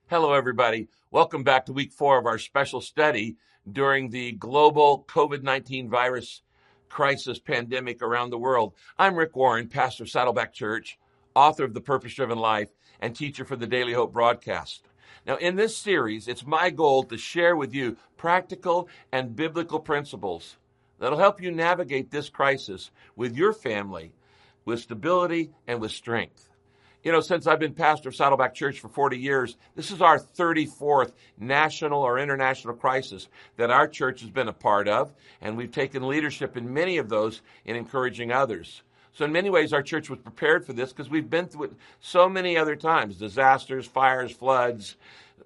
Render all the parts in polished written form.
Hello, everybody. Welcome back to week 4 of our special study during the global COVID-19 virus crisis pandemic around the world. I'm Rick Warren, pastor of Saddleback Church, author of The Purpose Driven Life, and teacher for the Daily Hope broadcast. Now, in this series, it's my goal to share with you practical and biblical principles that'll help you navigate this crisis with your family, with stability and with strength. You know, since I've been pastor of Saddleback Church for 40 years, this is our 34th national or international crisis that our church has been a part of, and we've taken leadership in many of those in encouraging others. So in many ways, our church was prepared for this because we've been through it so many other times: disasters, fires, floods,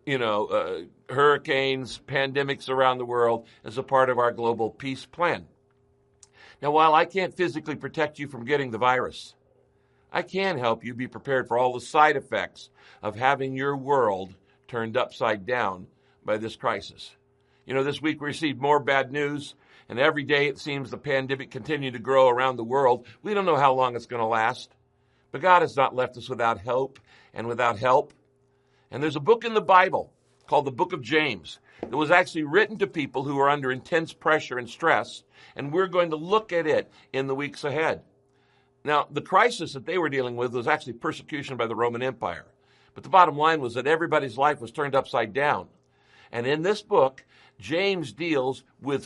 hurricanes, pandemics around the world as a part of our global peace plan. Now, while I can't physically protect you from getting the virus, I can help you be prepared for all the side effects of having your world turned upside down by this crisis. You know, this week we received more bad news, and every day it seems the pandemic continues to grow around the world. We don't know how long it's going to last, but God has not left us without hope and without help. And there's a book in the Bible called the Book of James that was actually written to people who are under intense pressure and stress, and we're going to look at it in the weeks ahead. Now, the crisis that they were dealing with was actually persecution by the Roman Empire. But the bottom line was that everybody's life was turned upside down. And in this book, James deals with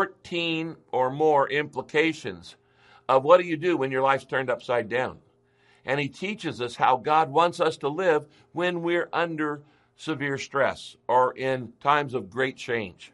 14 or more implications of what do you do when your life's turned upside down. And he teaches us how God wants us to live when we're under severe stress or in times of great change.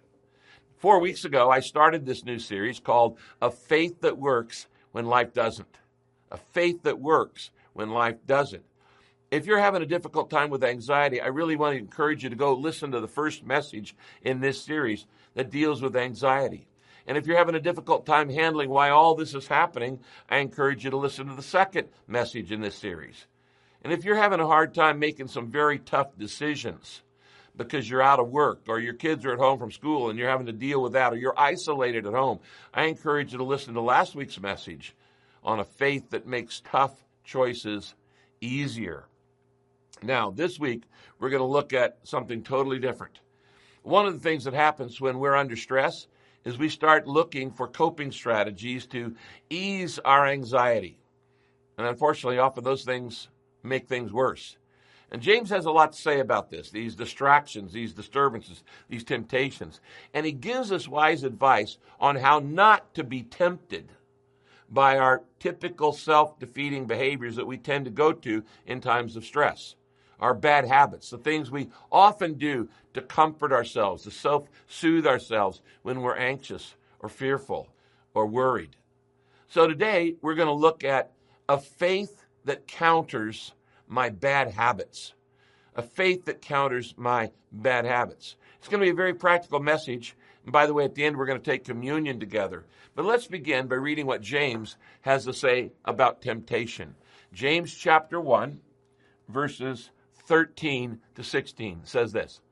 4 weeks ago, I started this new series called A Faith That Works When Life Doesn't. A faith that works when life doesn't. If you're having a difficult time with anxiety, I really want to encourage you to go listen to the first message in this series that deals with anxiety. And if you're having a difficult time handling why all this is happening, I encourage you to listen to the second message in this series. And if you're having a hard time making some very tough decisions because you're out of work or your kids are at home from school and you're having to deal with that, or you're isolated at home, I encourage you to listen to last week's message on a faith that makes tough choices easier. Now, this week, we're going to look at something totally different. One of the things that happens when we're under stress is we start looking for coping strategies to ease our anxiety. And unfortunately, often those things make things worse. And James has a lot to say about this, these distractions, these disturbances, these temptations. And he gives us wise advice on how not to be tempted by our typical self-defeating behaviors that we tend to go to in times of stress. Our bad habits, the things we often do to comfort ourselves, to self-soothe ourselves when we're anxious or fearful or worried. So today, we're going to look at a faith that counters my bad habits. A faith that counters my bad habits. It's going to be a very practical message. And by the way, at the end, we're going to take communion together. But let's begin by reading what James has to say about temptation. James chapter 1, verses 13 to 16 says this: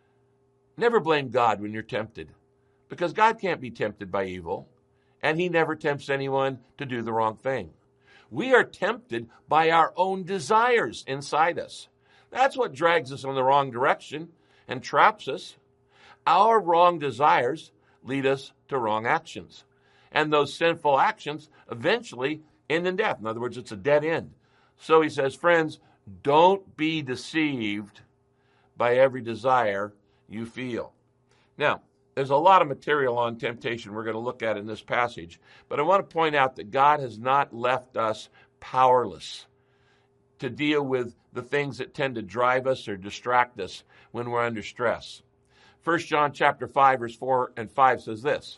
Never blame God when you're tempted, because God can't be tempted by evil, and he never tempts anyone to do the wrong thing. We are tempted by our own desires inside us. That's what drags us in the wrong direction and traps us. Our wrong desires lead us to wrong actions. And those sinful actions eventually end in death. In other words, it's a dead end. So he says, friends, don't be deceived by every desire you feel. Now, there's a lot of material on temptation we're going to look at in this passage, but I want to point out that God has not left us powerless to deal with the things that tend to drive us or distract us when we're under stress. 1 John chapter 5, verse 4 and 5 says this: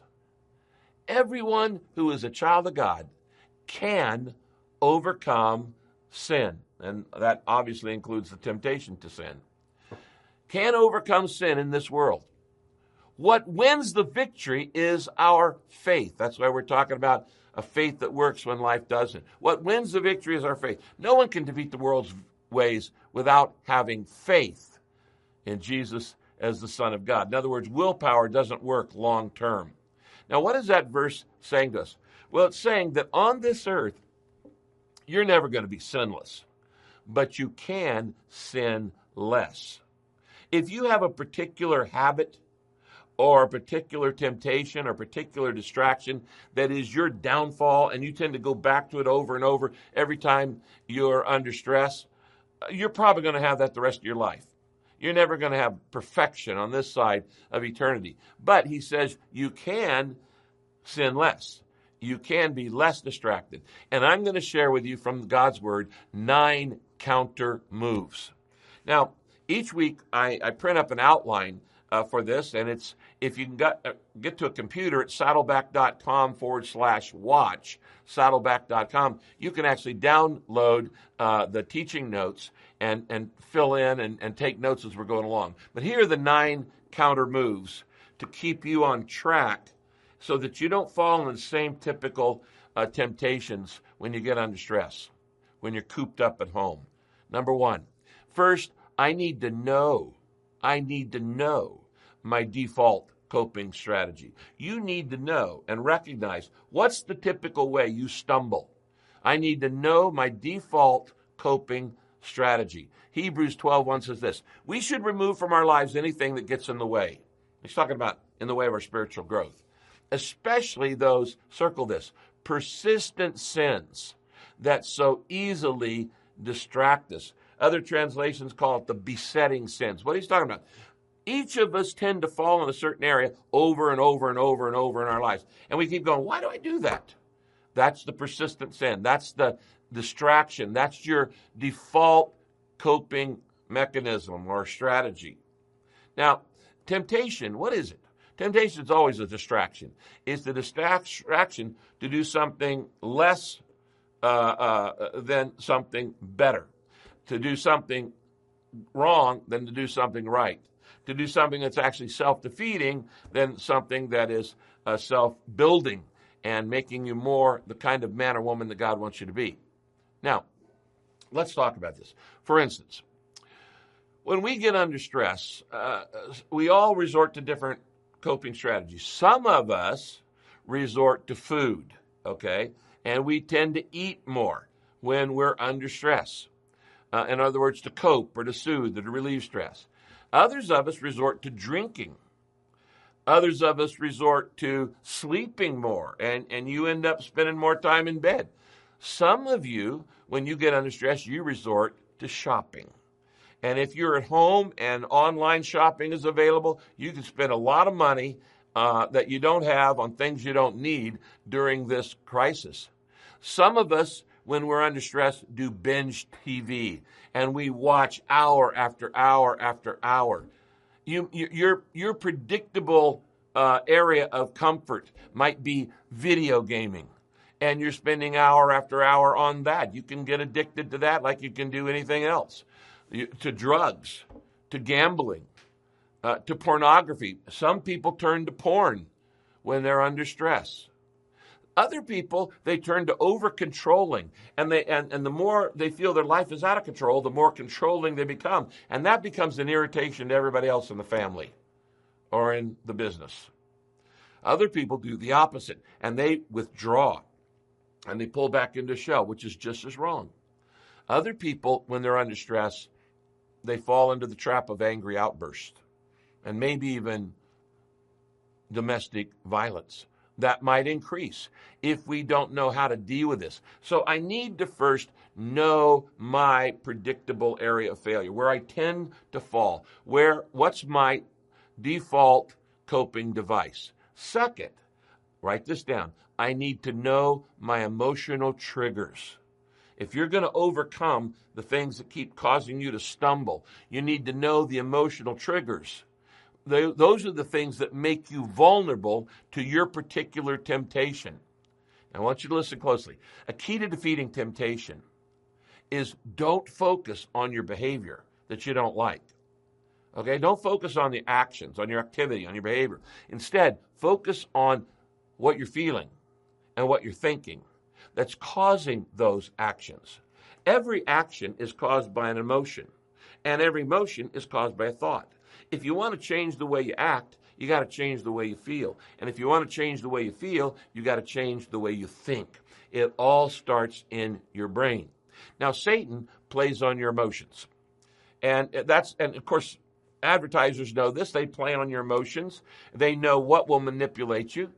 Everyone who is a child of God can overcome sin. And that obviously includes the temptation to sin. Can overcome sin in this world. What wins the victory is our faith. That's why we're talking about a faith that works when life doesn't. What wins the victory is our faith. No one can defeat the world's ways without having faith in Jesus as the Son of God. In other words, willpower doesn't work long term. Now, what is that verse saying to us? Well, it's saying that on this earth, you're never going to be sinless, but you can sin less. If you have a particular habit or a particular temptation or particular distraction that is your downfall and you tend to go back to it over and over every time you're under stress, you're probably going to have that the rest of your life. You're never going to have perfection on this side of eternity. But he says you can sin less. You can be less distracted. And I'm going to share with you from God's Word 9 counter moves. Now, each week I print up an outline for this, and it's if you can get to a computer at saddleback.com/watch, saddleback.com, you can actually download the teaching notes and fill in and take notes as we're going along. But here are the 9 counter moves to keep you on track so that you don't fall in the same typical temptations when you get under stress, when you're cooped up at home. Number 1, first, I need to know my default coping strategy. You need to know and recognize what's the typical way you stumble. I need to know my default coping strategy. Hebrews 12:1 says this, we should remove from our lives anything that gets in the way. He's talking about in the way of our spiritual growth, especially those, circle this, persistent sins that so easily distract us. Other translations call it the besetting sins. What he's talking about, each of us tend to fall in a certain area over and over and over and over in our lives. And we keep going, why do I do that? That's the persistent sin. That's the distraction. That's your default coping mechanism or strategy. Now, temptation, what is it? Temptation is always a distraction. It's the distraction to do something less than something better, to do something wrong than to do something right, to do something that's actually self-defeating than something that is self-building and making you more the kind of man or woman that God wants you to be. Now, let's talk about this. For instance, when we get under stress, we all resort to different coping strategies. Some of us resort to food, okay? And we tend to eat more when we're under stress. In other words, to cope or to soothe or to relieve stress. Others of us resort to drinking. Others of us resort to sleeping more, and you end up spending more time in bed. Some of you, when you get under stress, you resort to shopping. And if you're at home and online shopping is available, you can spend a lot of money that you don't have on things you don't need during this crisis. Some of us, when we're under stress, do binge TV, and we watch hour after hour after hour. Your predictable area of comfort might be video gaming, and you're spending hour after hour on that. You can get addicted to that like you can do anything else, to drugs, to gambling, to pornography. Some people turn to porn when they're under stress. Other people, they turn to over-controlling, and the more they feel their life is out of control, the more controlling they become. And that becomes an irritation to everybody else in the family or in the business. Other people do the opposite, and they withdraw, and they pull back into a shell, which is just as wrong. Other people, when they're under stress, they fall into the trap of angry outbursts and maybe even domestic violence. That might increase if we don't know how to deal with this. So I need to first know my predictable area of failure, where I tend to fall, what's my default coping device. Second, write this down, I need to know my emotional triggers. If you're going to overcome the things that keep causing you to stumble, you need to know the emotional triggers. Those are the things that make you vulnerable to your particular temptation. I want you to listen closely. A key to defeating temptation is don't focus on your behavior that you don't like. Okay? Don't focus on the actions, on your activity, on your behavior. Instead, focus on what you're feeling and what you're thinking that's causing those actions. Every action is caused by an emotion, and every emotion is caused by a thought. If you want to change the way you act, you got to change the way you feel. And if you want to change the way you feel, you got to change the way you think. It all starts in your brain. Now, Satan plays on your emotions. And of course, advertisers know this. They play on your emotions. They know what will manipulate you.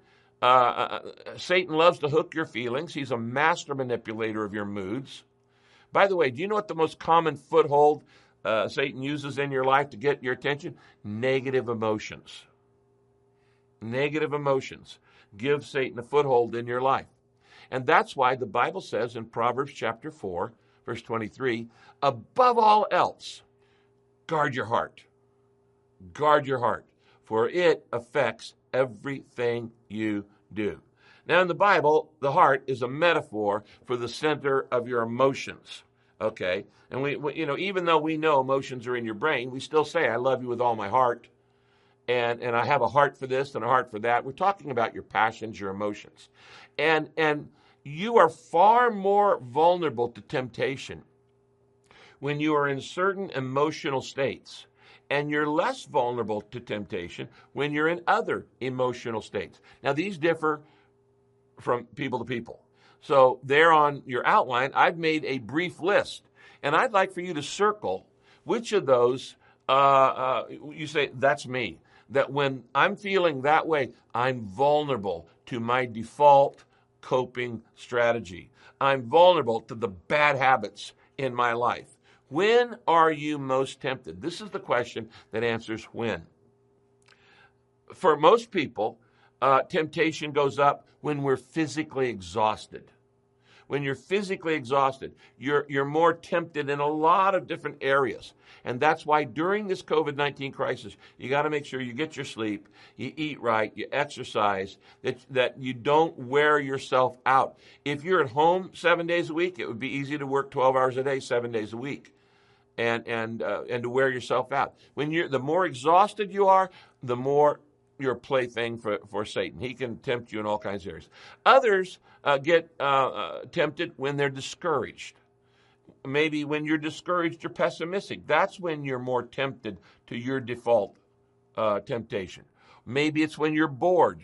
Satan loves to hook your feelings. He's a master manipulator of your moods. By the way, do you know what the most common foothold Satan uses in your life to get your attention? Negative emotions. Negative emotions give Satan a foothold in your life. And that's why the Bible says in Proverbs chapter 4, verse 23, above all else, guard your heart. Guard your heart, for it affects everything you do. Now, in the Bible, the heart is a metaphor for the center of your emotions. Okay? And we even though we know emotions are in your brain, we still say, I love you with all my heart. And I have a heart for this and a heart for that. We're talking about your passions, your emotions. And you are far more vulnerable to temptation when you are in certain emotional states. And you're less vulnerable to temptation when you're in other emotional states. Now, these differ from people to people. So there on your outline, I've made a brief list. And I'd like for you to circle which of those you say, that's me. That when I'm feeling that way, I'm vulnerable to my default coping strategy. I'm vulnerable to the bad habits in my life. When are you most tempted? This is the question that answers when. For most people, temptation goes up when we're physically exhausted. When you're physically exhausted, you're more tempted in a lot of different areas. And that's why during this COVID-19 crisis, you got to make sure you get your sleep, you eat right, you exercise, that you don't wear yourself out. If you're at home 7 days a week, it would be easy to work 12 hours a day, 7 days a week. And to wear yourself out. The more exhausted you are, the more you're a plaything for Satan. He can tempt you in all kinds of areas. Others get tempted when they're discouraged. Maybe when you're discouraged, you're pessimistic. That's when you're more tempted to your default temptation. Maybe it's when you're bored,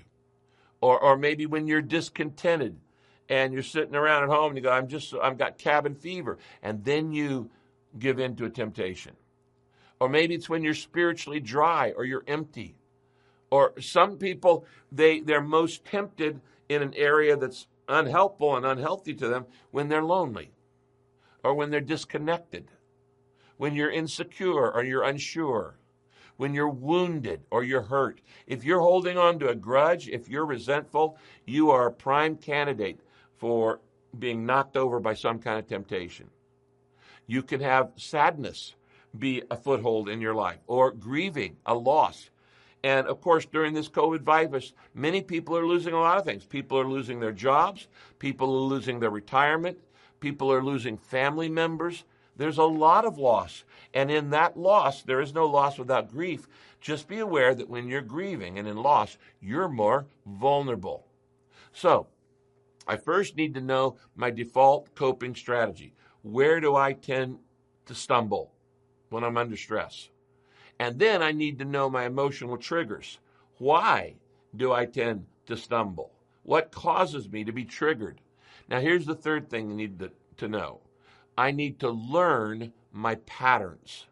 or maybe when you're discontented, and you're sitting around at home and you go, I've got cabin fever, and then you give in to a temptation. Or maybe it's when you're spiritually dry or you're empty. Or some people, they're most tempted in an area that's unhelpful and unhealthy to them when they're lonely or when they're disconnected, when you're insecure or you're unsure, when you're wounded or you're hurt. If you're holding on to a grudge, if you're resentful, you are a prime candidate for being knocked over by some kind of temptation. You can have sadness be a foothold in your life, or grieving, a loss. And of course, during this COVID virus, many people are losing a lot of things. People are losing their jobs. People are losing their retirement. People are losing family members. There's a lot of loss. And in that loss, there is no loss without grief. Just be aware that when you're grieving and in loss, you're more vulnerable. So, I first need to know my default coping strategy. Where do I tend to stumble when I'm under stress? And then I need to know my emotional triggers. Why do I tend to stumble? What causes me to be triggered? Now, here's the third thing you need to know. I need to learn my patterns.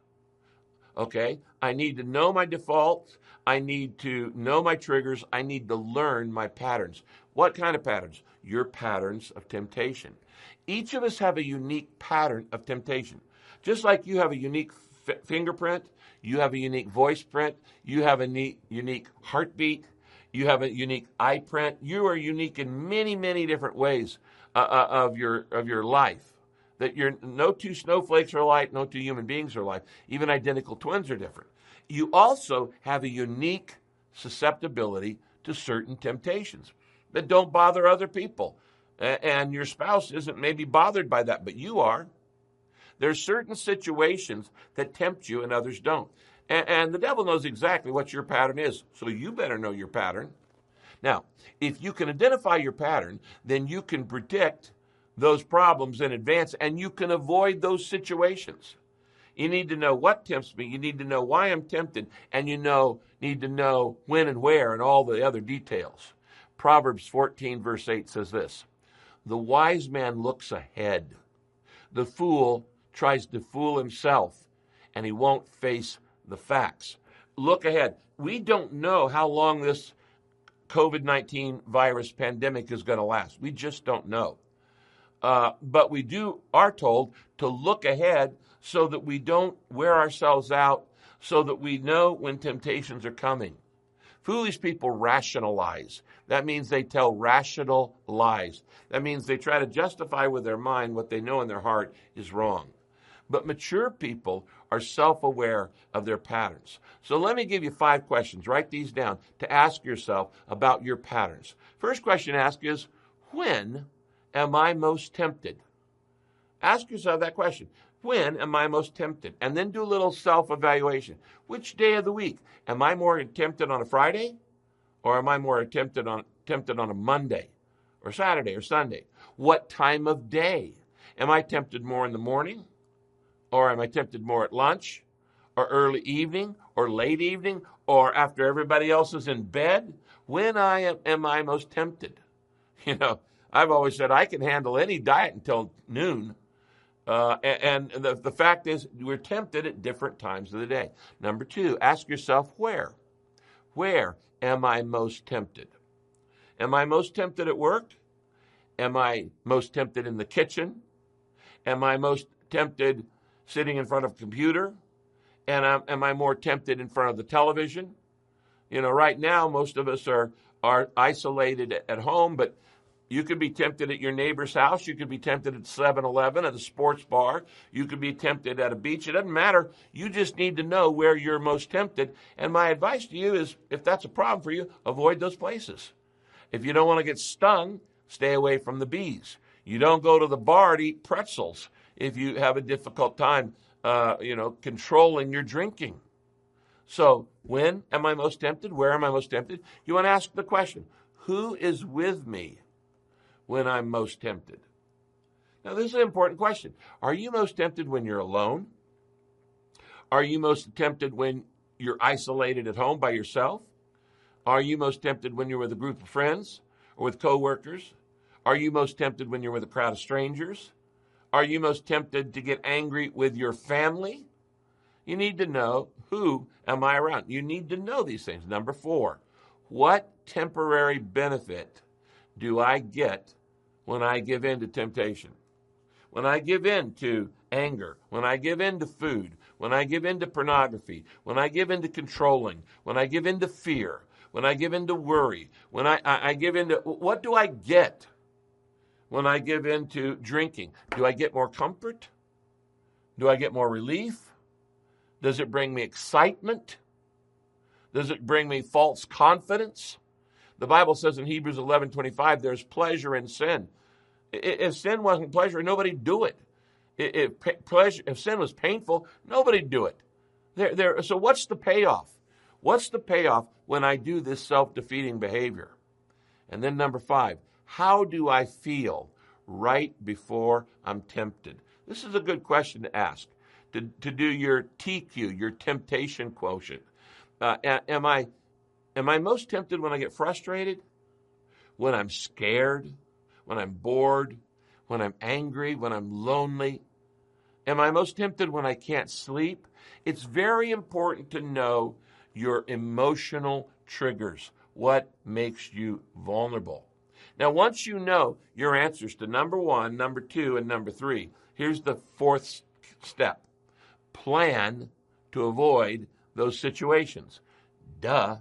Okay? I need to know my defaults. I need to know my triggers. I need to learn my patterns. What kind of patterns? Your patterns of temptation. Each of us have a unique pattern of temptation. Just like you have a unique fingerprint, you have a unique voice print, you have a unique heartbeat, you have a unique eye print. You are unique in many, many different ways of your life. That no two snowflakes are alike, no two human beings are alike. Even identical twins are different. You also have a unique susceptibility to certain temptations that don't bother other people. And your spouse isn't maybe bothered by that, but you are. There's certain situations that tempt you and others don't. And the devil knows exactly what your pattern is, so you better know your pattern. Now, if you can identify your pattern, then you can predict those problems in advance, and you can avoid those situations. You need to know what tempts me. You need to know why I'm tempted, and you need to know when and where and all the other details. Proverbs 14, verse 8 says this, "The wise man looks ahead. The fool tries to fool himself, and he won't face the facts. Look ahead. We don't know how long this COVID-19 virus pandemic is going to last. We just don't know. But we are told to look ahead so that we don't wear ourselves out, so that we know when temptations are coming. Foolish people rationalize. That means they tell rational lies. That means they try to justify with their mind what they know in their heart is wrong. But mature people are self-aware of their patterns. So let me give you 5 questions. Write these down to ask yourself about your patterns. First question to ask is, when am I most tempted? Ask yourself that question. When am I most tempted? And then do a little self-evaluation. Which day of the week? Am I more tempted on a Friday? Or am I more tempted on a Monday? Or Saturday or Sunday? What time of day? Am I tempted more in the morning? Or am I tempted more at lunch? Or early evening? Or late evening? Or after everybody else is in bed? When am I most tempted? You know, I've always said I can handle any diet until noon. And the fact is, we're tempted at different times of the day. Number 2, ask yourself where. Where am I most tempted? Am I most tempted at work? Am I most tempted in the kitchen? Am I most tempted sitting in front of a computer? And am I more tempted in front of the television? You know, right now, most of us are isolated at home, but you could be tempted at your neighbor's house. You could be tempted at 7-Eleven, at a sports bar. You could be tempted at a beach. It doesn't matter. You just need to know where you're most tempted. And my advice to you is, if that's a problem for you, avoid those places. If you don't want to get stung, stay away from the bees. You don't go to the bar to eat pretzels if you have a difficult time, controlling your drinking. So when am I most tempted? Where am I most tempted? You want to ask the question, who is with me when I'm most tempted? Now, this is an important question. Are you most tempted when you're alone? Are you most tempted when you're isolated at home by yourself? Are you most tempted when you're with a group of friends or with coworkers? Are you most tempted when you're with a crowd of strangers? Are you most tempted to get angry with your family? You need to know, who am I around? You need to know these things. Number 4, what temporary benefit do I get when I give in to temptation? When I give in to anger, when I give in to food, when I give in to pornography, when I give in to controlling, when I give in to fear, when I give in to worry, when I give in to, what do I get when I give in to drinking? Do I get more comfort? Do I get more relief? Does it bring me excitement? Does it bring me false confidence? The Bible says in Hebrews 11:25, there's pleasure in sin. If sin wasn't pleasure, nobody'd do it. If sin was painful, nobody'd do it. So what's the payoff? What's the payoff when I do this self-defeating behavior? And then number 5, how do I feel right before I'm tempted? This is a good question to ask, to do your TQ, your temptation quotient. Am I most tempted when I get frustrated? When I'm scared? When I'm bored? When I'm angry? When I'm lonely? Am I most tempted when I can't sleep? It's very important to know your emotional triggers, what makes you vulnerable. Now, once you know your answers to number 1, number 2, and number 3, here's the 4th step. Plan to avoid those situations. Duh.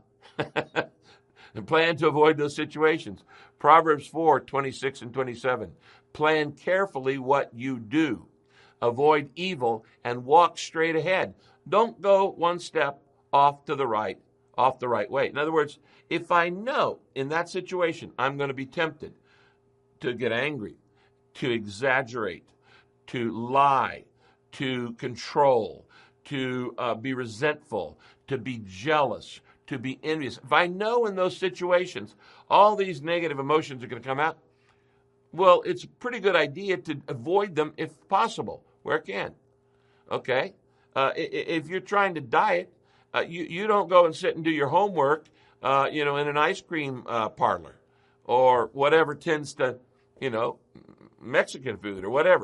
And plan to avoid those situations. Proverbs 4:26 and 27. Plan carefully what you do. Avoid evil and walk straight ahead. Don't go one step off the right way. In other words, if I know in that situation I'm going to be tempted to get angry, to exaggerate, to lie, to control, to be resentful, to be jealous, to be envious. If I know in those situations all these negative emotions are going to come out, well, it's a pretty good idea to avoid them if possible, where it can. Okay? If you're trying to diet, you don't go and sit and do your homework, in an ice cream parlor or whatever tends to, Mexican food or whatever.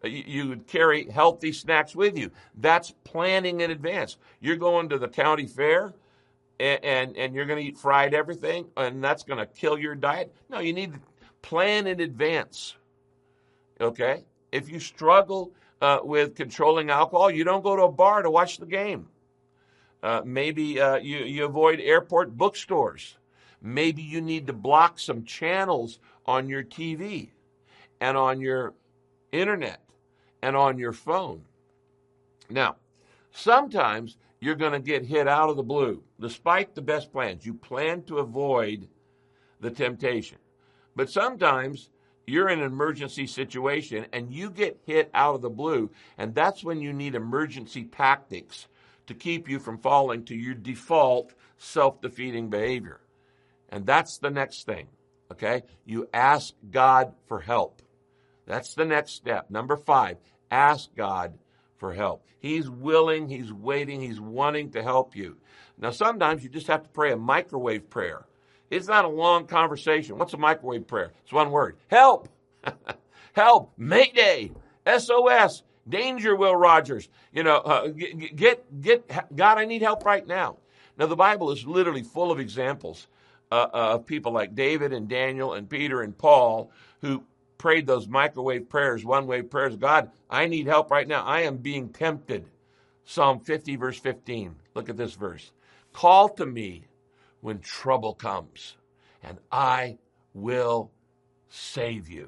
You would carry healthy snacks with you. That's planning in advance. You're going to the county fair and you're going to eat fried everything, and that's going to kill your diet. No, you need to plan in advance. Okay? If you struggle with controlling alcohol, you don't go to a bar to watch the game. Maybe you avoid airport bookstores. Maybe you need to block some channels on your TV and on your internet and on your phone. Now, sometimes you're going to get hit out of the blue. Despite the best plans, you plan to avoid the temptation. But sometimes you're in an emergency situation and you get hit out of the blue, and that's when you need emergency tactics to keep you from falling to your default self-defeating behavior. And that's the next thing, okay? You ask God for help. That's the next step. Number 5, ask God for help. He's willing, he's waiting, he's wanting to help you. Now, sometimes you just have to pray a microwave prayer. It's not a long conversation. What's a microwave prayer? It's one word. Help! Help! Mayday! SOS! Danger, Will Rogers. Get God, I need help right now. Now, the Bible is literally full of examples of people like David and Daniel and Peter and Paul who prayed those microwave prayers, one-way prayers. God, I need help right now. I am being tempted. Psalm 50, verse 15. Look at this verse. Call to me when trouble comes, and I will save you.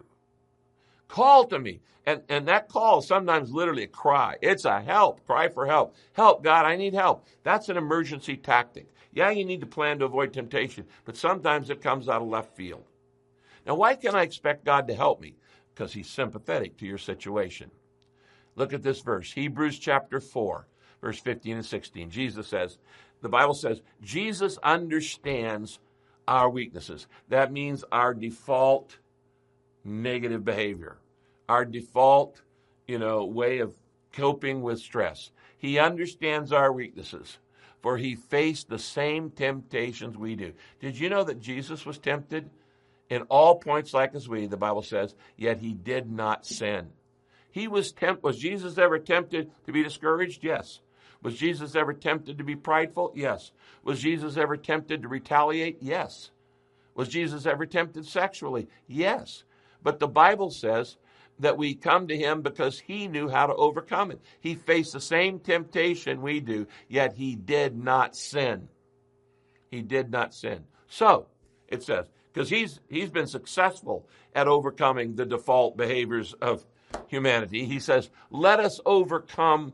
Call to me. And that call is sometimes literally a cry. It's a help, cry for help. Help, God, I need help. That's an emergency tactic. Yeah, you need to plan to avoid temptation, but sometimes it comes out of left field. Now, why can I expect God to help me? Because he's sympathetic to your situation. Look at this verse, Hebrews chapter 4, verse 15 and 16. The Bible says, Jesus understands our weaknesses. That means our default negative behavior, our default, way of coping with stress. He understands our weaknesses, for he faced the same temptations we do. Did you know that Jesus was tempted in all points like as we, the Bible says, yet he did not sin? Was Jesus ever tempted to be discouraged? Yes. Was Jesus ever tempted to be prideful? Yes. Was Jesus ever tempted to retaliate? Yes. Was Jesus ever tempted sexually? Yes. But the Bible says that we come to him because he knew how to overcome it. He faced the same temptation we do, yet he did not sin. He did not sin. So, it says, because he's been successful at overcoming the default behaviors of humanity, he says, let us come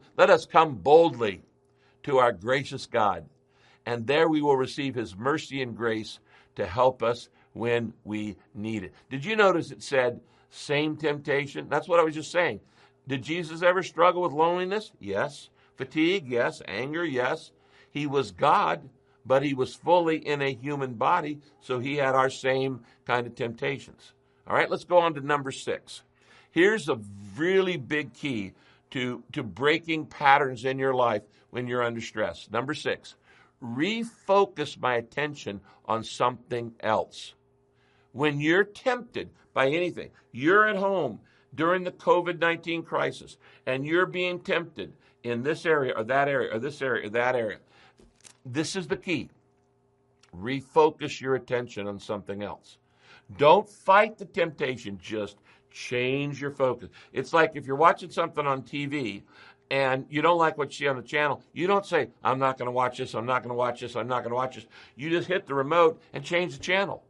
boldly to our gracious God, and there we will receive his mercy and grace to help us when we need it. Did you notice it said same temptation? That's what I was just saying. Did Jesus ever struggle with loneliness? Yes. Fatigue? Yes. Anger? Yes. He was God, but he was fully in a human body, so he had our same kind of temptations. All right, let's go on to number 6. Here's a really big key to breaking patterns in your life when you're under stress. Number 6, refocus my attention on something else. When you're tempted by anything, you're at home during the COVID-19 crisis, and you're being tempted in this area or that area or this area or that area, this is the key. Refocus your attention on something else. Don't fight the temptation, just change your focus. It's like if you're watching something on TV and you don't like what you see on the channel, you don't say, I'm not going to watch this, I'm not going to watch this, I'm not going to watch this. You just hit the remote and change the channel.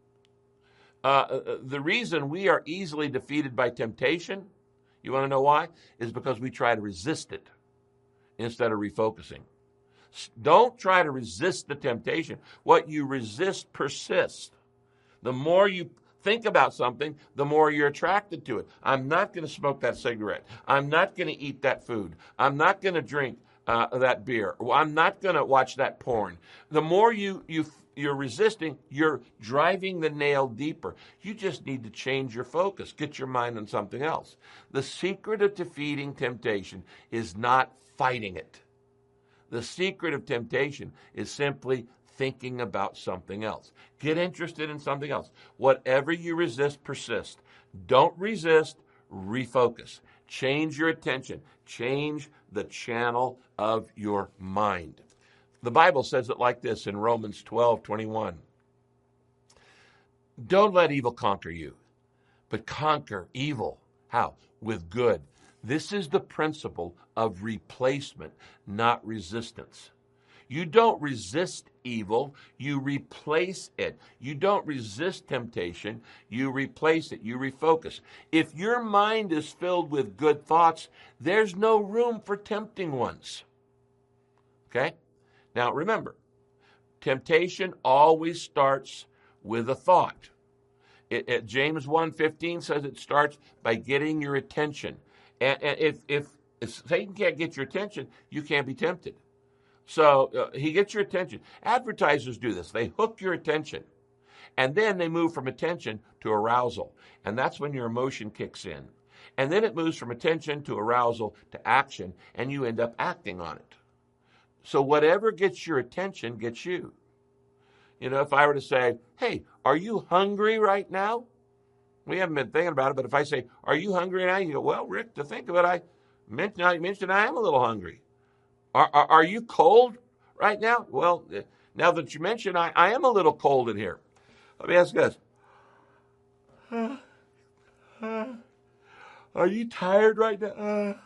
The reason we are easily defeated by temptation, you want to know why? Is because we try to resist it instead of refocusing. Don't try to resist the temptation. What you resist persists. The more you think about something, the more you're attracted to it. I'm not going to smoke that cigarette. I'm not going to eat that food. I'm not going to drink that beer. I'm not going to watch that porn. The more you're resisting, you're driving the nail deeper. You just need to change your focus. Get your mind on something else. The secret of defeating temptation is not fighting it. The secret of temptation is simply thinking about something else. Get interested in something else. Whatever you resist, persist. Don't resist, refocus. Change your attention. Change the channel of your mind. The Bible says it like this in Romans 12:21. Don't let evil conquer you, but conquer evil. How? With good. This is the principle of replacement, not resistance. You don't resist evil, you replace it. You don't resist temptation, you replace it, you refocus. If your mind is filled with good thoughts, there's no room for tempting ones. Okay? Now remember, temptation always starts with a thought. James 1:15 says it starts by getting your attention. And if Satan can't get your attention, you can't be tempted. So he gets your attention. Advertisers do this. They hook your attention. And then they move from attention to arousal. And that's when your emotion kicks in. And then it moves from attention to arousal to action, and you end up acting on it. So whatever gets your attention gets you. You know, if I were to say, hey, are you hungry right now? We haven't been thinking about it, but if I say, are you hungry now? You go, well, Rick, to think of it, I mentioned I am a little hungry. Are you cold right now? Well, now that you mention, I am a little cold in here. Let me ask you this. Are you tired right now?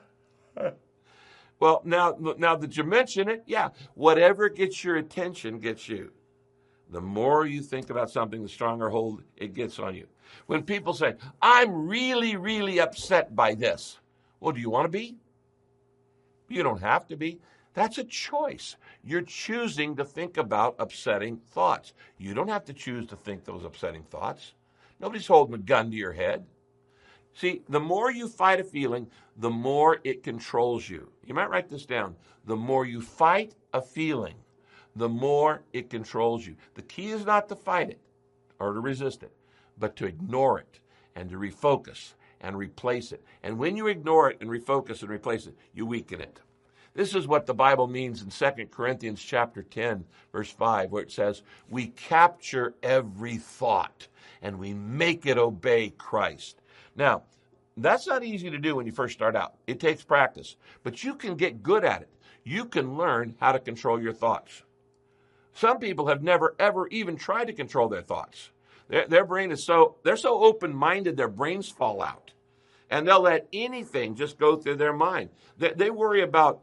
Well, now that you mention it, yeah, whatever gets your attention gets you. The more you think about something, the stronger hold it gets on you. When people say, I'm really, really upset by this. Well, do you want to be? You don't have to be. That's a choice. You're choosing to think about upsetting thoughts. You don't have to choose to think those upsetting thoughts. Nobody's holding a gun to your head. See, the more you fight a feeling, the more it controls you. You might write this down. The more you fight a feeling, the more it controls you. The key is not to fight it or to resist it, but to ignore it and to refocus and replace it. And when you ignore it and refocus and replace it, you weaken it. This is what the Bible means in 2 Corinthians chapter 10, verse 5, where it says, we capture every thought and we make it obey Christ. Now, that's not easy to do when you first start out. It takes practice, but you can get good at it. You can learn how to control your thoughts. Some people have never, ever even tried to control their thoughts. Their brain is they're so open-minded, their brains fall out. And they'll let anything just go through their mind. They worry about,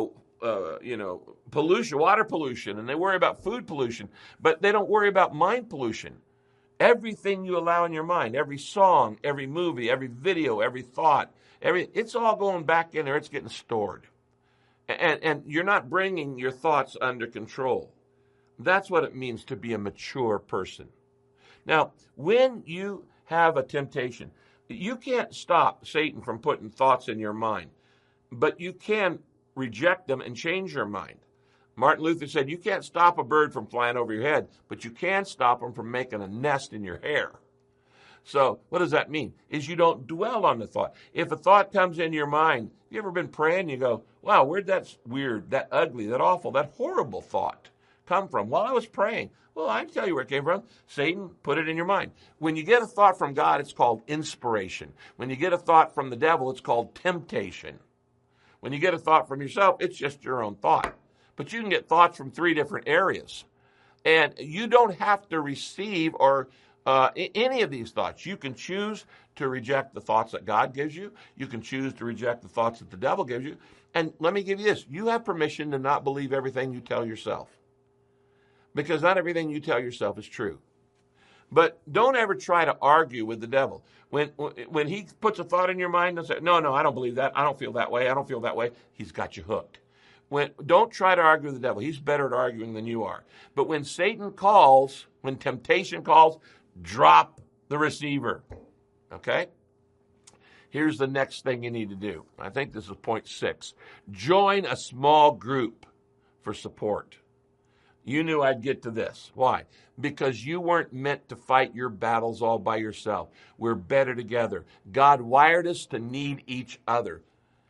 pollution, water pollution, and they worry about food pollution, but they don't worry about mind pollution. Everything you allow in your mind, every song, every movie, every video, every thought, it's all going back in there. It's getting stored. And you're not bringing your thoughts under control. That's what it means to be a mature person. Now, when you have a temptation, you can't stop Satan from putting thoughts in your mind, but you can reject them and change your mind. Martin Luther said, you can't stop a bird from flying over your head, but you can stop them from making a nest in your hair. So what does that mean? Is you don't dwell on the thought. If a thought comes in your mind, you ever been praying, you go, wow, where'd that weird, that ugly, that awful, that horrible thought come from? Well, I was praying. Well, I can tell you where it came from. Satan put it in your mind. When you get a thought from God, it's called inspiration. When you get a thought from the devil, it's called temptation. When you get a thought from yourself, it's just your own thought. But you can get thoughts from 3 different areas. And you don't have to receive any of these thoughts. You can choose to reject the thoughts that God gives you. You can choose to reject the thoughts that the devil gives you. And let me give you this. You have permission to not believe everything you tell yourself. Because not everything you tell yourself is true. But don't ever try to argue with the devil. When he puts a thought in your mind and says, no, I don't believe that. I don't feel that way. I don't feel that way. He's got you hooked. Don't try to argue with the devil. He's better at arguing than you are. But when Satan calls, when temptation calls, drop the receiver. Okay? Here's the next thing you need to do. I think this is point 6. Join a small group for support. You knew I'd get to this. Why? Because you weren't meant to fight your battles all by yourself. We're better together. God wired us to need each other.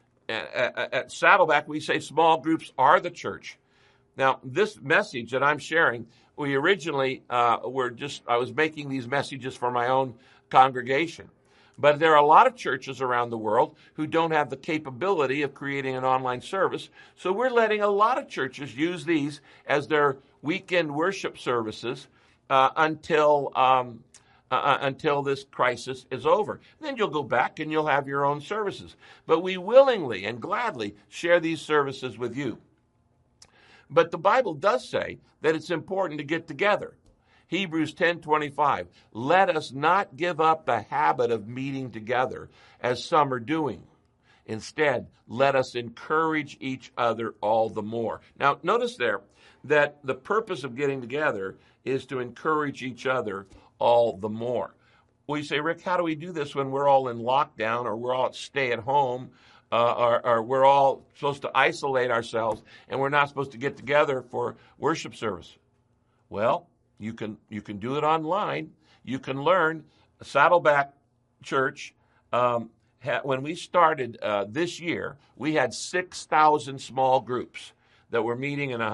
At Saddleback, we say small groups are the church. Now, this message that I'm sharing, we originally I was making these messages for my own congregation. But there are a lot of churches around the world who don't have the capability of creating an online service. So we're letting a lot of churches use these as their weekend worship services until this crisis is over. Then you'll go back and you'll have your own services. But we willingly and gladly share these services with you. But the Bible does say that it's important to get together. Hebrews 10:25, let us not give up the habit of meeting together as some are doing. Instead, let us encourage each other all the more. Now, notice there that the purpose of getting together is to encourage each other all the more. Well, you say, Rick, how do we do this when we're all in lockdown or we're all at stay at home or we're all supposed to isolate ourselves and we're not supposed to get together for worship service? Well, you can do it online. You can learn. Saddleback Church, when we started this year, we had 6,000 small groups that were meeting in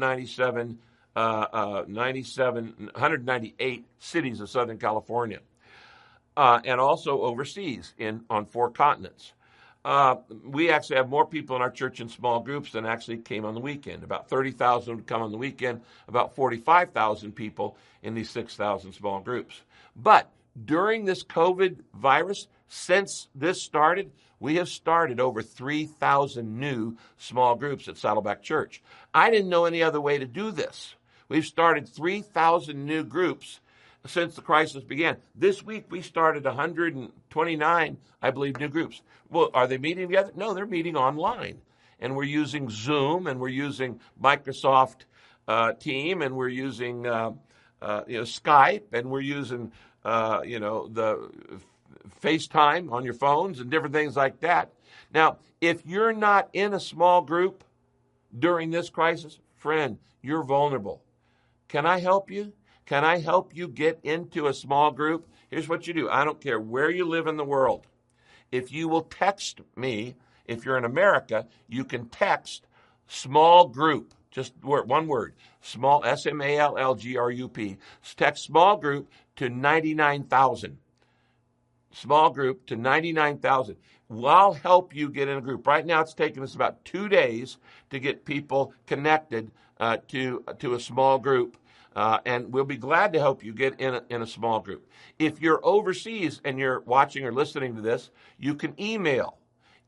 198 cities of Southern California, and also overseas on 4 continents. We actually have more people in our church in small groups than actually came on the weekend. About 30,000 would come on the weekend, about 45,000 people in these 6,000 small groups. But during this COVID virus, since this started, we have started over 3,000 new small groups at Saddleback Church. I didn't know any other way to do this. We've started 3,000 new groups since the crisis began. This week, we started 129, I believe, new groups. Well, are they meeting together? No, they're meeting online. And we're using Zoom, and we're using Microsoft Team, and we're using Skype, and we're using the FaceTime on your phones and different things like that. Now, if you're not in a small group during this crisis, friend, you're vulnerable. Can I help you? Can I help you get into a small group? Here's what you do. I don't care where you live in the world. If you will text me, if you're in America, you can text small group, just one word, small, SMALLGRUP. Text small group to 99,000. Small group to 99,000. I'll help you get in a group. Right now, it's taken us about 2 days to get people connected to a small group. And we'll be glad to help you get in a small group. If you're overseas and you're watching or listening to this, you can email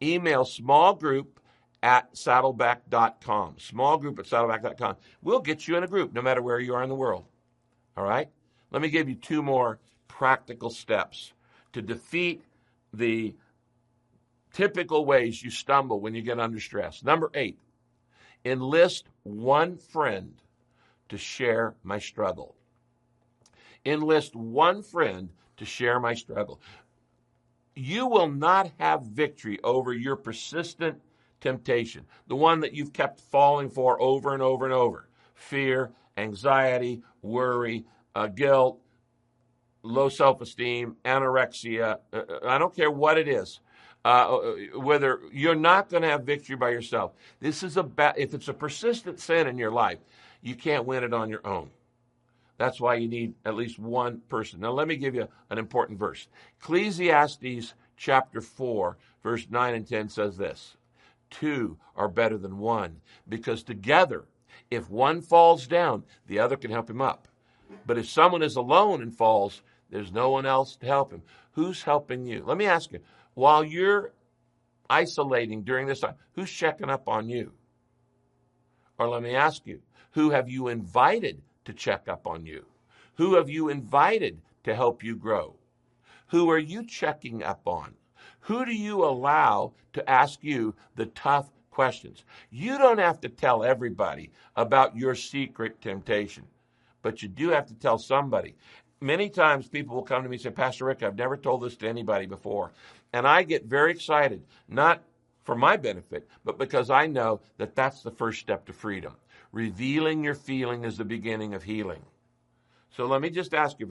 smallgroup@saddleback.com. Smallgroup@saddleback.com. We'll get you in a group no matter where you are in the world. All right? Let me give you 2 more practical steps to defeat the typical ways you stumble when you get under stress. Number 8, enlist one friend to share my struggle. Enlist one friend to share my struggle. You will not have victory over your persistent temptation, the one that you've kept falling for over and over and over. Fear, anxiety, worry, guilt, low self-esteem, anorexia. I don't care what it is. Whether you're not going to have victory by yourself. This is if it's a persistent sin in your life, you can't win it on your own. That's why you need at least one person. Now, let me give you an important verse. Ecclesiastes chapter 4, verse 9 and 10 says this: 2 are better than 1, because together, if one falls down, the other can help him up. But if someone is alone and falls, there's no one else to help him. Who's helping you? Let me ask you, while you're isolating during this time, who's checking up on you? Or let me ask you, who have you invited to check up on you? Who have you invited to help you grow? Who are you checking up on? Who do you allow to ask you the tough questions? You don't have to tell everybody about your secret temptation, but you do have to tell somebody. Many times people will come to me and say, Pastor Rick, I've never told this to anybody before. And I get very excited, not for my benefit, but because I know that that's the first step to freedom. Revealing your feeling is the beginning of healing. So let me just ask you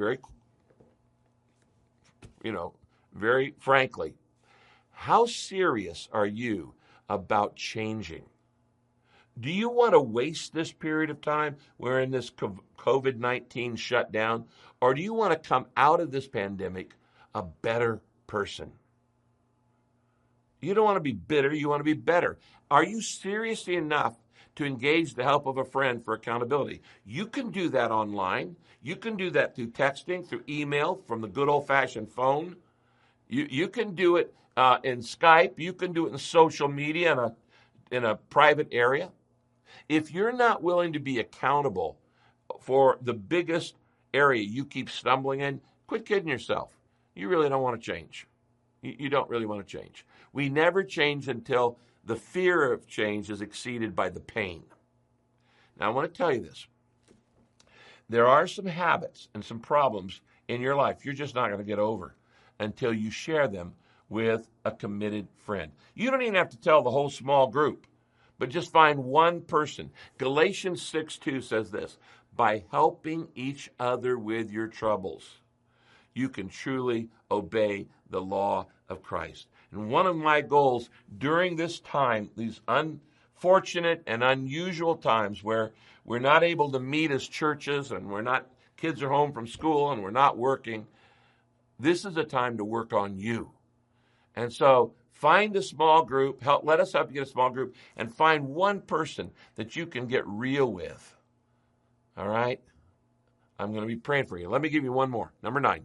very frankly, how serious are you about changing? Do you want to waste this period of time? We're in this COVID-19 shutdown. Or do you want to come out of this pandemic a better person. You don't want to be bitter. You want to be better. Are you serious enough to engage the help of a friend for accountability? You can do that online. You can do that through texting, through email, from the good old-fashioned phone. You can do it in Skype. You can do it in social media in a private area. If you're not willing to be accountable for the biggest area you keep stumbling in, quit kidding yourself. You really don't want to change. You don't really want to change. We never change until the fear of change is exceeded by the pain. Now, I want to tell you this. There are some habits and some problems in your life you're just not going to get over until you share them with a committed friend. You don't even have to tell the whole small group, but just find one person. Galatians 6:2 says this, by helping each other with your troubles, you can truly obey the law of Christ. And one of my goals during this time, these unfortunate and unusual times where we're not able to meet as churches and kids are home from school and we're not working, this is a time to work on you. And so find a small group, let us help you get a small group, and find one person that you can get real with. All right? I'm going to be praying for you. Let me give you one more. Number 9.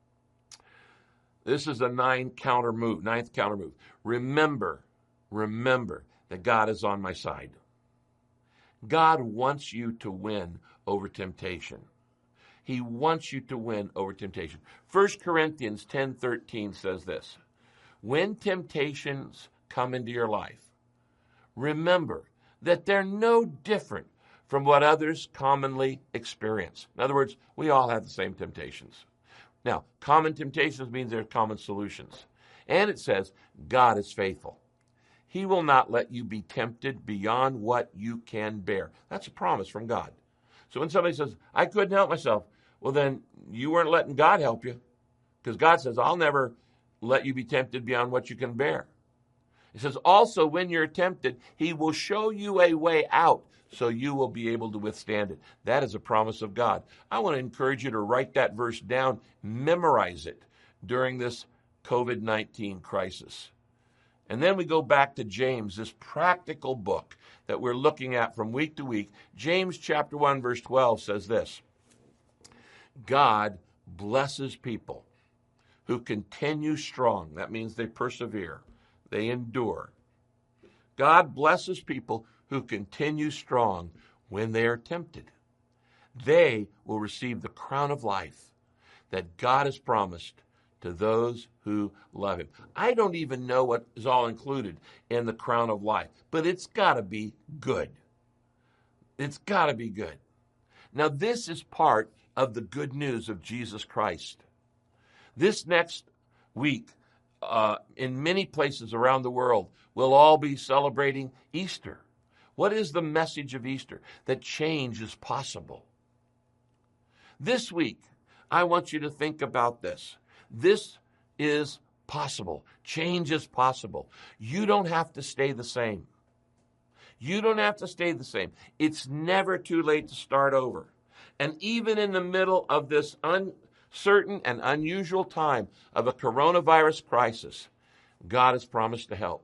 This is a ninth counter move. Remember that God is on my side. God wants you to win over temptation. He wants you to win over temptation. 1 Corinthians 10:13 says this, when temptations come into your life, remember that they're no different from what others commonly experience. In other words, we all have the same temptations. Now, common temptations means there are common solutions. And it says, God is faithful. He will not let you be tempted beyond what you can bear. That's a promise from God. So when somebody says, I couldn't help myself, well, then you weren't letting God help you. Because God says, I'll never let you be tempted beyond what you can bear. It says, also, when you're tempted, he will show you a way out so you will be able to withstand it. That is a promise of God. I want to encourage you to write that verse down, memorize it during this COVID-19 crisis. And then we go back to James, this practical book that we're looking at from week to week. James chapter 1, verse 12 says this, God blesses people who continue strong. That means they persevere. They endure. God blesses people who continue strong when they are tempted. They will receive the crown of life that God has promised to those who love him. I don't even know what is all included in the crown of life, but it's got to be good. It's got to be good. Now, this is part of the good news of Jesus Christ. This next week, in many places around the world, we'll all be celebrating Easter. What is the message of Easter? That change is possible. This week, I want you to think about this. This is possible. Change is possible. You don't have to stay the same. You don't have to stay the same. It's never too late to start over. And even in the middle of this uncertain and unusual time of a coronavirus crisis, God has promised to help.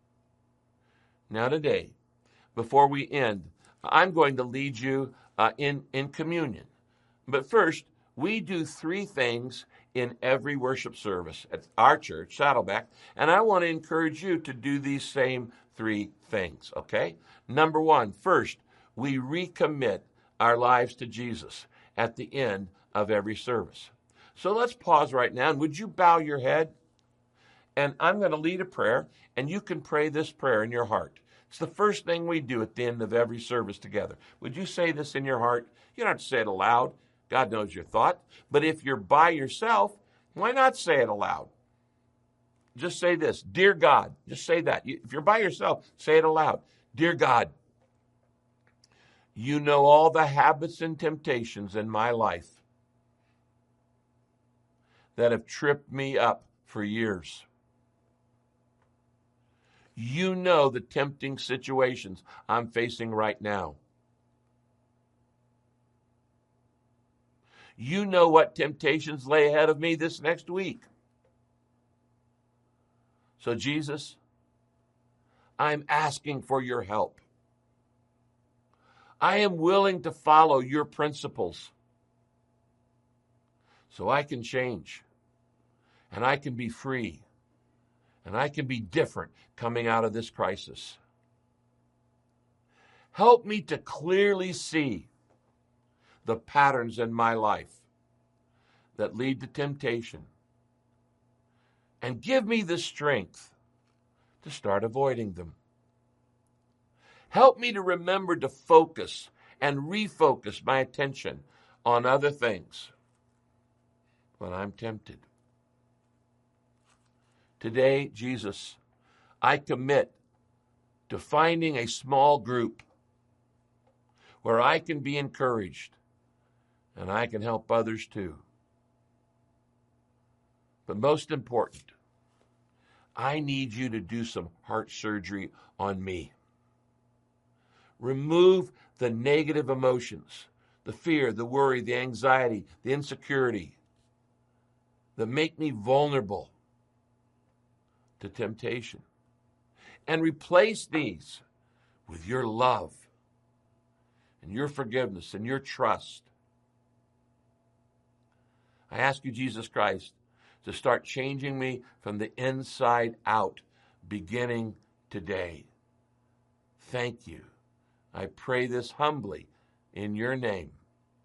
Now today, before we end, I'm going to lead you in communion. But first, we do 3 things in every worship service at our church, Saddleback, and I want to encourage you to do these same 3 things, okay? Number 1, first, we recommit our lives to Jesus at the end of every service. So let's pause right now, and would you bow your head? And I'm going to lead a prayer, and you can pray this prayer in your heart. It's the first thing we do at the end of every service together. Would you say this in your heart? You don't have to say it aloud. God knows your thought. But if you're by yourself, why not say it aloud? Just say this, Dear God. Just say that. If you're by yourself, say it aloud. Dear God, you know all the habits and temptations in my life that have tripped me up for years. You know the tempting situations I'm facing right now. You know what temptations lay ahead of me this next week. So Jesus, I'm asking for your help. I am willing to follow your principles so I can change and I can be free and I can be different coming out of this crisis. Help me to clearly see the patterns in my life that lead to temptation and give me the strength to start avoiding them. Help me to remember to focus and refocus my attention on other things when I'm tempted. Today, Jesus, I commit to finding a small group where I can be encouraged and I can help others too. But most important, I need you to do some heart surgery on me. Remove the negative emotions, the fear, the worry, the anxiety, the insecurity that make me vulnerable to temptation. And replace these with your love and your forgiveness and your trust. I ask you, Jesus Christ, to start changing me from the inside out, beginning today. Thank you. I pray this humbly in your name.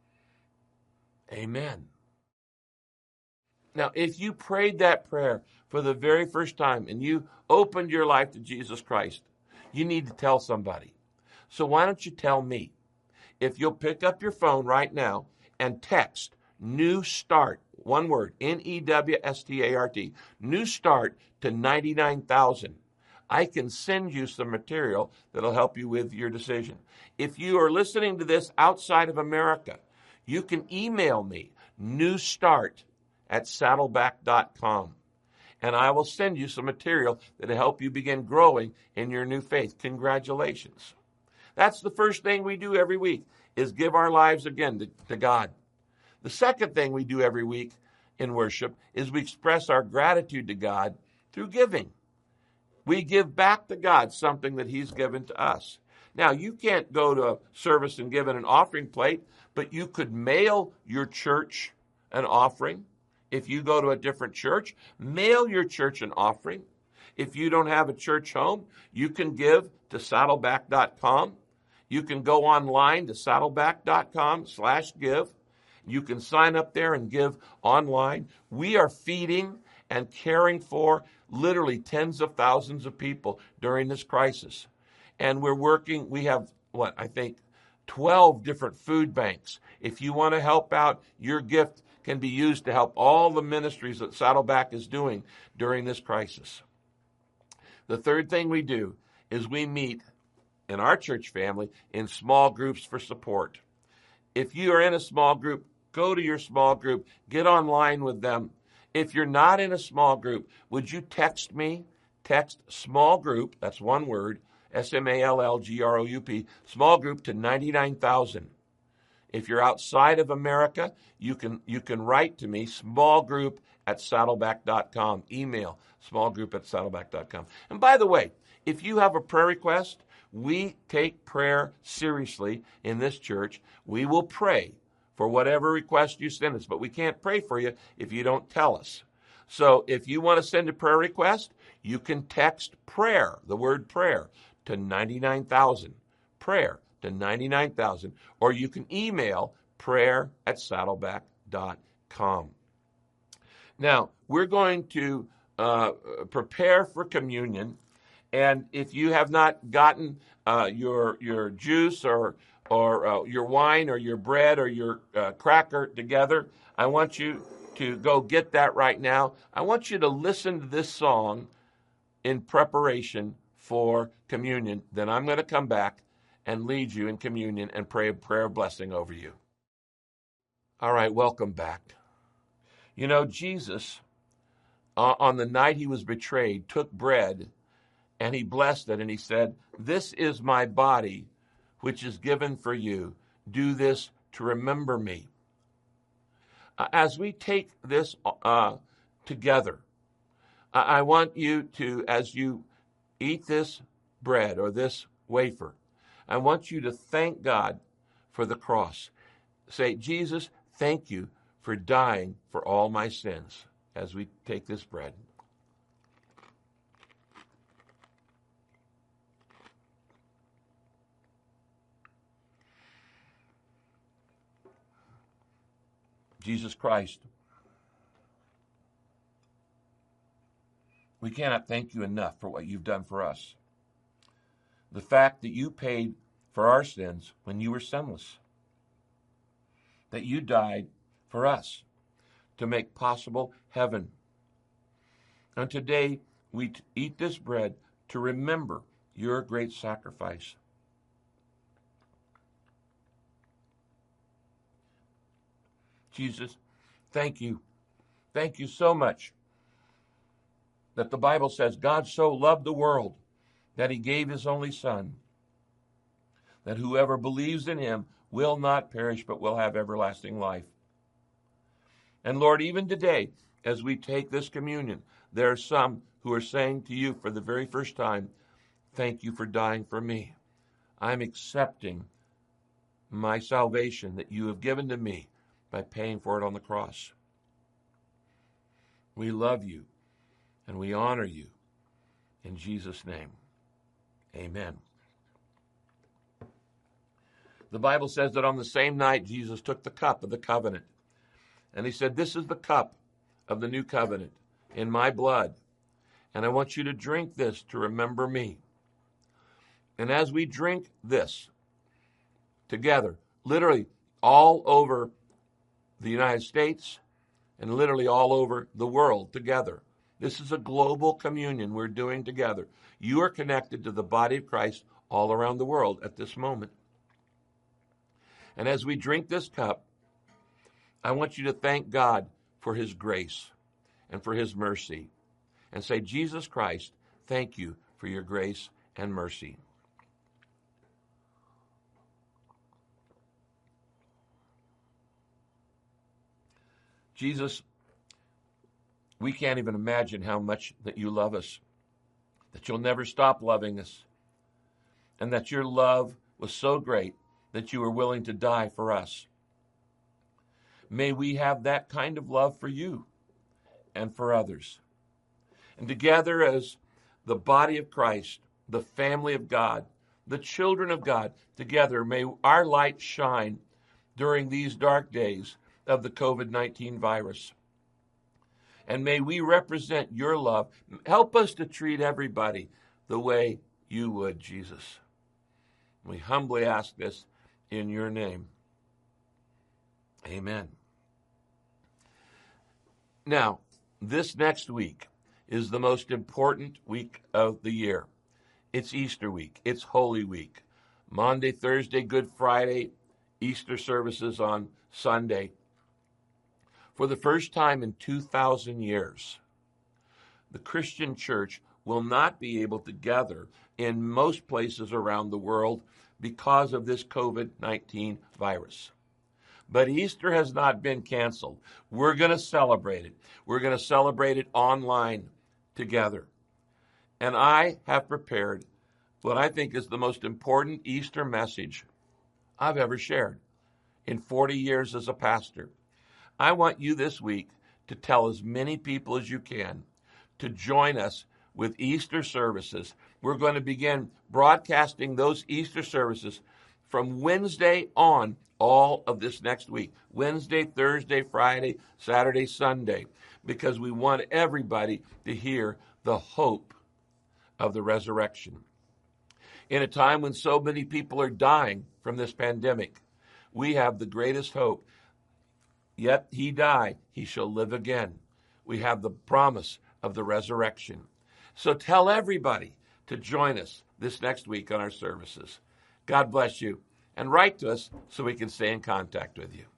Amen. Now, if you prayed that prayer for the very first time and you opened your life to Jesus Christ, you need to tell somebody. So why don't you tell me? If you'll pick up your phone right now and text New Start, one word, NEWSTART, New Start to 99,000. I can send you some material that'll help you with your decision. If you are listening to this outside of America, you can email me, newstart@saddleback.com, and I will send you some material that'll help you begin growing in your new faith. Congratulations. That's the first thing we do every week, is give our lives again to God. The second thing we do every week in worship is we express our gratitude to God through giving. We give back to God something that he's given to us. Now, you can't go to a service and give it an offering plate, but you could mail your church an offering. If you go to a different church, mail your church an offering. If you don't have a church home, you can give to saddleback.com. You can go online to saddleback.com/give. You can sign up there and give online. We are feeding and caring for literally tens of thousands of people during this crisis. And we're working, we have, 12 different food banks. If you want to help out, your gift can be used to help all the ministries that Saddleback is doing during this crisis. The third thing we do is we meet in our church family in small groups for support. If you are in a small group, go to your small group, get online with them. If you're not in a small group, would you text me? Text small group, that's one word, SMALLGROUP, small group to 99,000. If you're outside of America, you can write to me, smallgroup@saddleback.com. Email, smallgroup@saddleback.com. And by the way, if you have a prayer request, we take prayer seriously in this church. We will pray for whatever request you send us, but we can't pray for you if you don't tell us. So if you want to send a prayer request, you can text prayer, the word prayer, to 99,000. Prayer to 99,000. Or you can email prayer@saddleback.com. Now, we're going to prepare for communion. And if you have not gotten your juice or your wine or your bread or your cracker together, I want you to go get that right now. I want you to listen to this song in preparation for communion. Then I'm going to come back and lead you in communion and pray a prayer blessing over you. All right, welcome back. You know, Jesus, on the night he was betrayed, took bread and he blessed it and he said, "This is my body, which is given for you. Do this to remember me." As we take this together, I want you to, as you eat this bread or this wafer, I want you to thank God for the cross. Say, Jesus, thank you for dying for all my sins, as we take this bread. Jesus Christ, we cannot thank you enough for what you've done for us. The fact that you paid for our sins when you were sinless, that you died for us to make possible heaven. And today we eat this bread to remember your great sacrifice. Jesus, thank you. Thank you so much that the Bible says God so loved the world that he gave his only Son, that whoever believes in him will not perish but will have everlasting life. And Lord, even today, as we take this communion, there are some who are saying to you for the very first time, thank you for dying for me. I'm accepting my salvation that you have given to me by paying for it on the cross. We love you and we honor you. In Jesus' name, amen. The Bible says that on the same night, Jesus took the cup of the covenant. And he said, this is the cup of the new covenant in my blood. And I want you to drink this to remember me. And as we drink this together, literally all over the United States and literally all over the world together, this is a global communion we're doing together. You are connected to the body of Christ all around the world at this moment. And as we drink this cup, I want you to thank God for his grace and for his mercy. And say, Jesus Christ, thank you for your grace and mercy. Jesus, we can't even imagine how much that you love us, that you'll never stop loving us, and that your love was so great that you were willing to die for us. May we have that kind of love for you and for others. And together as the body of Christ, the family of God, the children of God, together may our light shine during these dark days of the COVID-19 virus. And may we represent your love. Help us to treat everybody the way you would, Jesus. We humbly ask this in your name. Amen. Now, this next week is the most important week of the year. It's Easter week. It's Holy Week. Monday, Thursday, Good Friday, Easter services on Sunday. For the first time in 2,000 years, the Christian church will not be able to gather in most places around the world because of this COVID-19 virus. But Easter has not been canceled. We're going to celebrate it. We're going to celebrate it online together. And I have prepared what I think is the most important Easter message I've ever shared in 40 years as a pastor. I want you this week to tell as many people as you can to join us with Easter services. We're going to begin broadcasting those Easter services from Wednesday on all of this next week. Wednesday, Thursday, Friday, Saturday, Sunday, because we want everybody to hear the hope of the resurrection. In a time when so many people are dying from this pandemic, we have the greatest hope. Yet he died, he shall live again. We have the promise of the resurrection. So tell everybody to join us this next week on our services. God bless you. And write to us so we can stay in contact with you.